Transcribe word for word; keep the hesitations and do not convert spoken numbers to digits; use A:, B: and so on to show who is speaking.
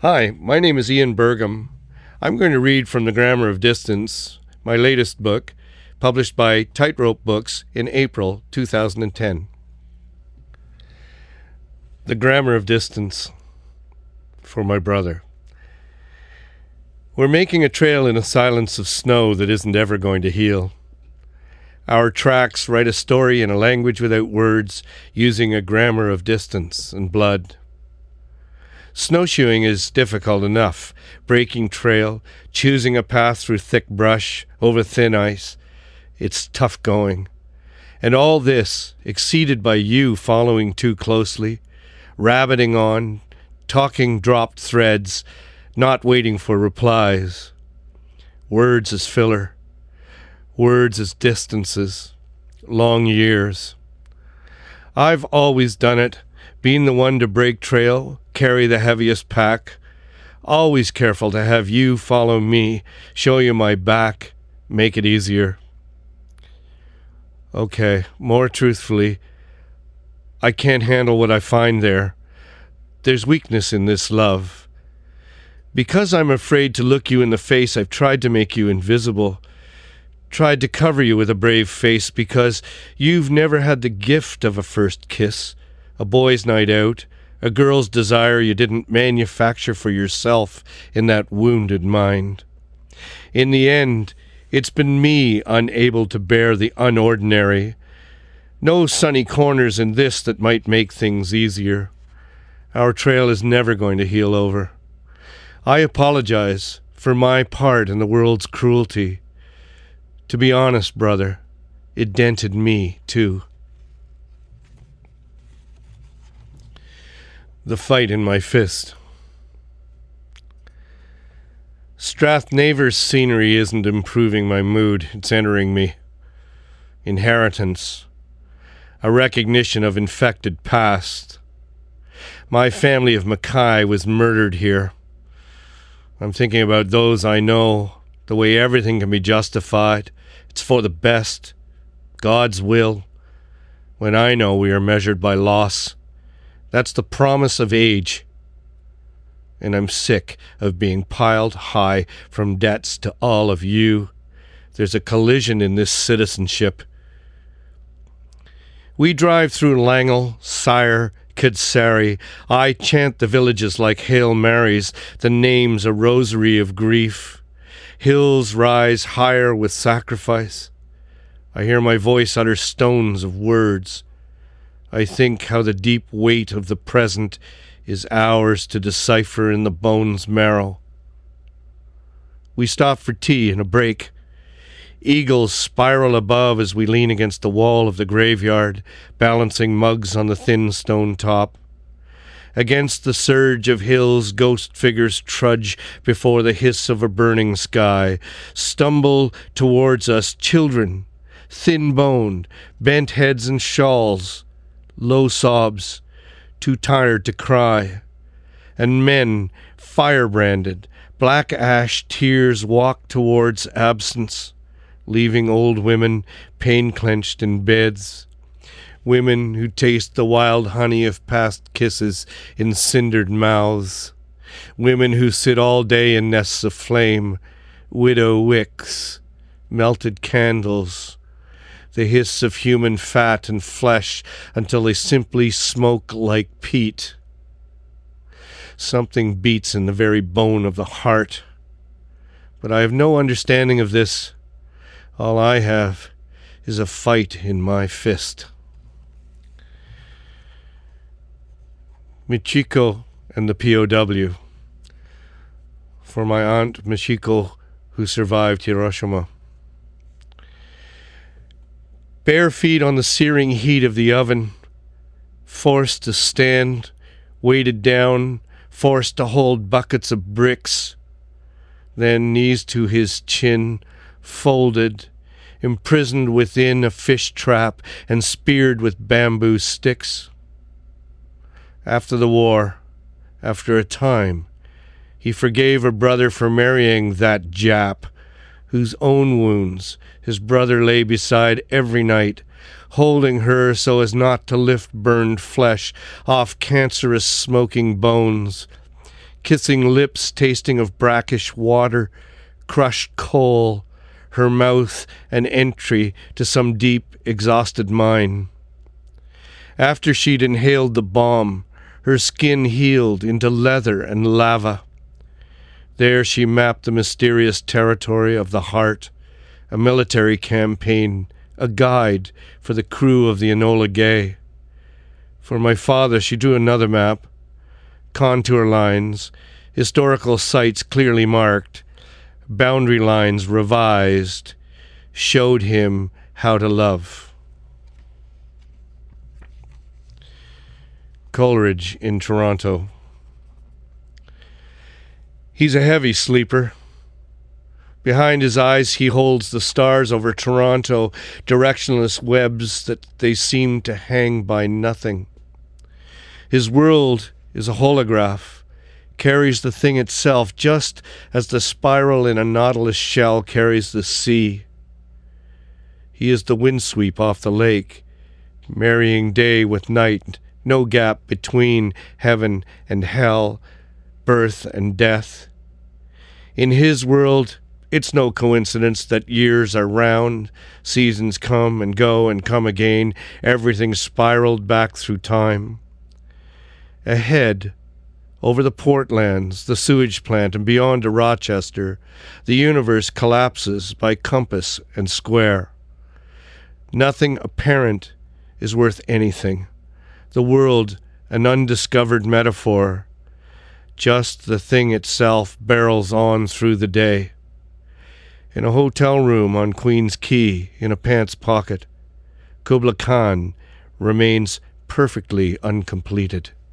A: Hi, my name is Ian Burgum. I'm going to read from The Grammar of Distance, my latest book, published by Tightrope Books in April two thousand ten. The Grammar of Distance, for my brother. We're making a trail in a silence of snow that isn't ever going to heal. Our tracks write a story in a language without words, using a grammar of distance and blood. Snowshoeing is difficult enough, breaking trail, choosing a path through thick brush, over thin ice. It's tough going. And all this, exceeded by you following too closely, rabbiting on, talking dropped threads, not waiting for replies. Words as filler, words as distances, long years. I've always done it, been the one to break trail, carry the heaviest pack, always careful to have you follow me, show you my back, make it easier. Okay, more truthfully, I can't handle what I find there. There's weakness in this love. Because I'm afraid to look you in the face, I've tried to make you invisible, tried to cover you with a brave face, because you've never had the gift of a first kiss, a boy's night out, a girl's desire you didn't manufacture for yourself in that wounded mind. In the end, it's been me unable to bear the unordinary. No sunny corners in this that might make things easier. Our trail is never going to heal over. I apologize for my part in the world's cruelty. To be honest, brother, it dented me, too. The fight in my fist. Strathnaver's scenery isn't improving my mood. It's entering me. Inheritance. A recognition of infected past. My family of Mackay was murdered here. I'm thinking about those I know, the way everything can be justified. It's for the best, God's will, when I know we are measured by loss. That's the promise of age. And I'm sick of being piled high from debts to all of you. There's a collision in this citizenship. We drive through Langle, Sire, Kidsary. I chant the villages like Hail Marys, the names a rosary of grief. Hills rise higher with sacrifice. I hear my voice utter stones of words. I think how the deep weight of the present is ours to decipher in the bone's marrow. We stop for tea and a break. Eagles spiral above as we lean against the wall of the graveyard, balancing mugs on the thin stone top. Against the surge of hills, ghost figures trudge before the hiss of a burning sky, stumble towards us children, thin-boned, bent heads and shawls, low sobs, too tired to cry, and men, firebranded, black ash tears walk towards absence, leaving old women pain-clenched in beds, women who taste the wild honey of past kisses in cindered mouths, women who sit all day in nests of flame, widow wicks, melted candles, the hiss of human fat and flesh until they simply smoke like peat. Something beats in the very bone of the heart. But I have no understanding of this. All I have is a fight in my fist. Michiko and the P O W. For my aunt Michiko, who survived Hiroshima. Bare feet on the searing heat of the oven, forced to stand, weighted down, forced to hold buckets of bricks, then knees to his chin, folded, imprisoned within a fish trap and speared with bamboo sticks. After the war, after a time, he forgave a brother for marrying that Jap, whose own wounds his brother lay beside every night, holding her so as not to lift burned flesh off cancerous smoking bones, kissing lips tasting of brackish water, crushed coal, her mouth an entry to some deep, exhausted mine. After she'd inhaled the bomb, her skin healed into leather and lava. There she mapped the mysterious territory of the heart, a military campaign, a guide for the crew of the Enola Gay. For my father, she drew another map, contour lines, historical sites clearly marked, boundary lines revised, showed him how to love. Coleridge in Toronto. He's a heavy sleeper. Behind his eyes he holds the stars over Toronto, directionless webs that they seem to hang by nothing. His world is a holograph, carries the thing itself just as the spiral in a nautilus shell carries the sea. He is the windsweep off the lake, marrying day with night, no gap between heaven and hell, birth and death. In his world, it's no coincidence that years are round, seasons come and go and come again, everything spiraled back through time. Ahead, over the Portlands, the sewage plant, and beyond to Rochester, the universe collapses by compass and square. Nothing apparent is worth anything. The world, an undiscovered metaphor. Just the thing itself barrels on through the day. In a hotel room on Queen's Quay, in a pants pocket, Kubla Khan remains perfectly uncompleted.